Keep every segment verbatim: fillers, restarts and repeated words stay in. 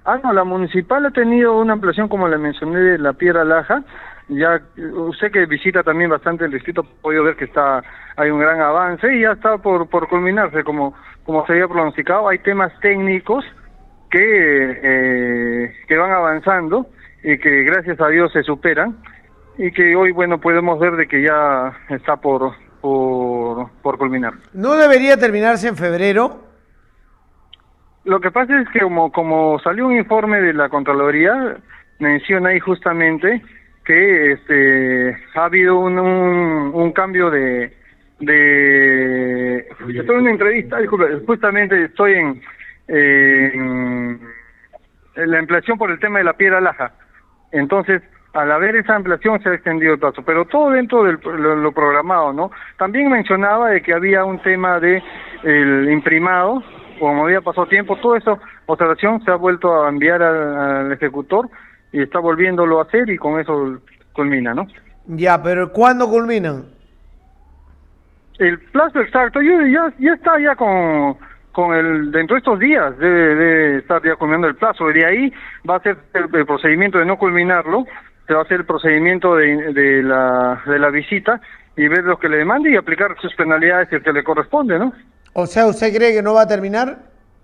Ah, no, la municipal ha tenido una ampliación, como le mencioné, de la Piedra Laja. Ya usted que visita también bastante el distrito, ha podido ver que está hay un gran avance y ya está por por culminarse, como como se había pronosticado. Hay temas técnicos que eh, que van avanzando y que gracias a Dios se superan y que hoy, bueno, podemos ver de que ya está por por por culminar. ¿No debería terminarse en febrero? Lo que pasa es que como como salió un informe de la Contraloría, menciona ahí justamente que este ha habido un, un, un cambio de de estoy en una entrevista, disculpe, justamente estoy en, eh, en, en la ampliación por el tema de la Piedra Laja. Entonces, al haber esa ampliación se ha extendido el plazo, pero todo dentro de lo, lo programado, ¿no? También mencionaba de que había un tema de el imprimado, como había pasado tiempo, toda esa observación se ha vuelto a enviar al, al ejecutor y está volviéndolo a hacer y con eso culmina, ¿no? Ya, pero ¿cuándo culminan? El plazo exacto, yo ya ya está ya con con el dentro de estos días debe, debe estar ya culminando el plazo, y de ahí va a ser el, el procedimiento de no culminarlo, se va a hacer el procedimiento de, de la de la visita y ver lo que le demande y aplicar sus penalidades si es que le corresponde, ¿no? O sea, ¿usted cree que no va a terminar?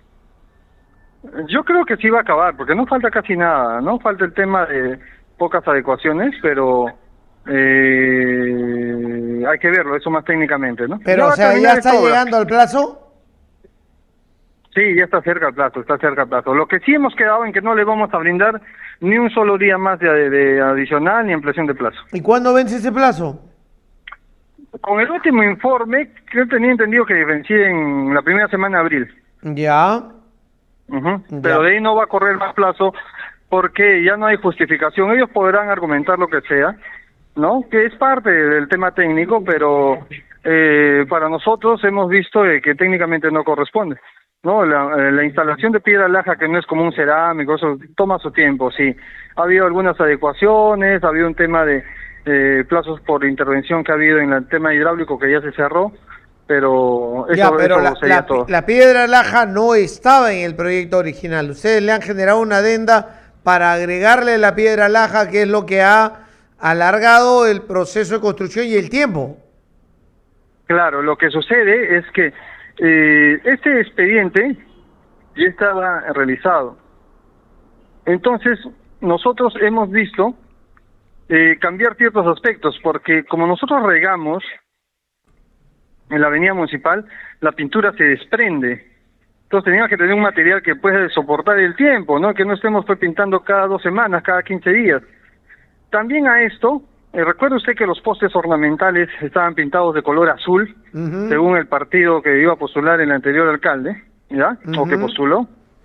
Yo creo que sí va a acabar, porque no falta casi nada, ¿no? Falta el tema de pocas adecuaciones, pero eh, hay que verlo, eso más técnicamente, ¿no? Pero, Ya va o a sea, ¿ya terminar está esta obra. llegando al plazo? Sí, ya está cerca el plazo, está cerca el plazo. Lo que sí hemos quedado en que no le vamos a brindar ni un solo día más de, de adicional ni ampliación de plazo. ¿Y cuándo vence ese plazo? Con el último informe, yo tenía entendido que vencía en la primera semana de abril. Ya. Ujú. Ya. Pero de ahí no va a correr más plazo porque ya no hay justificación. Ellos podrán argumentar lo que sea, ¿no? Que es parte del tema técnico, pero eh, para nosotros hemos visto eh, que técnicamente no corresponde. No, la, eh, la instalación de piedra laja, que no es como un cerámico, eso toma su tiempo, sí. Ha habido algunas adecuaciones, ha habido un tema de eh, plazos por intervención que ha habido en el tema hidráulico que ya se cerró, pero eso, Ya, pero eso la, sería la, todo. la piedra laja no estaba en el proyecto original. Ustedes le han generado una adenda para agregarle la piedra laja, que es lo que ha alargado el proceso de construcción y el tiempo. Claro, lo que sucede es que eh, este expediente ya estaba realizado. Entonces, nosotros hemos visto eh, cambiar ciertos aspectos, porque como nosotros regamos en la avenida municipal, la pintura se desprende. Entonces teníamos que tener un material que pueda soportar el tiempo, ¿no? Que no estemos pues, pintando cada dos semanas, cada quince días. También a esto, eh, recuerde usted que los postes ornamentales estaban pintados de color azul, Uh-huh. según el partido que iba a postular el anterior alcalde, ¿ya? Uh-huh. O que postuló.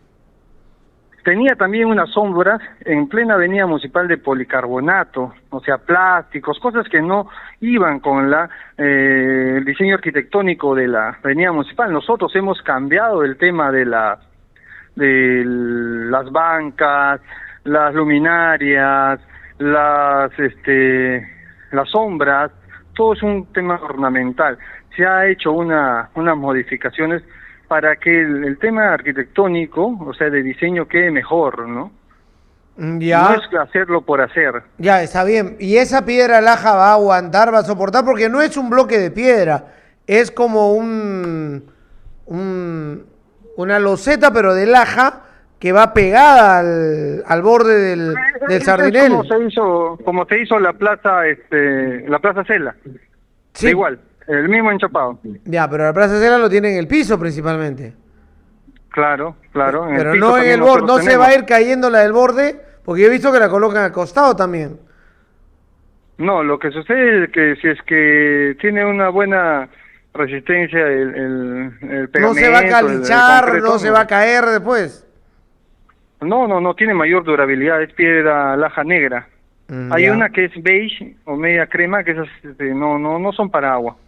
Tenía también unas sombras en plena avenida municipal de policarbonato, o sea, plásticos, cosas que no iban con la eh, el diseño arquitectónico de la avenida municipal. Nosotros hemos cambiado el tema de la de las bancas, las luminarias, las este las sombras, todo es un tema ornamental. Se ha hecho una unas modificaciones para que el, el tema arquitectónico, o sea, de diseño, quede mejor, ¿no? Ya. No es hacerlo por hacer. Ya, está bien. Y esa piedra laja va a aguantar, va a soportar, porque no es un bloque de piedra, es como un, un una loseta, pero de laja, que va pegada al, al borde del, del Es sardinel. como se hizo, como se hizo la plaza, este, la plaza Cela. Sí. Igual, el mismo enchapado. Ya, pero la Plaza Cela lo tiene en el piso principalmente. Claro, claro. En Pero el piso no en también el borde, no nosotros se va a tenemos. ir cayendo la del borde, porque yo he visto que la colocan al costado también. No, lo que sucede es que si es que tiene una buena resistencia el, el, el pegamento, No se va a el- el calichar, concreto, no se va a caer después. No, no, no tiene mayor durabilidad, es piedra laja negra. Mm, Hay ya. una que es beige o media crema, que esas este, no, no, no son para agua.